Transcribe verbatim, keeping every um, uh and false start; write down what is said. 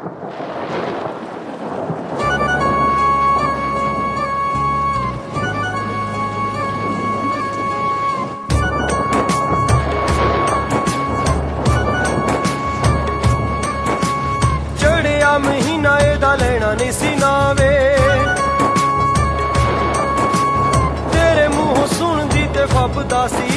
महीना एदा लेना नहीं सी नावे तेरे मुंह सुनदी ते फबदा सी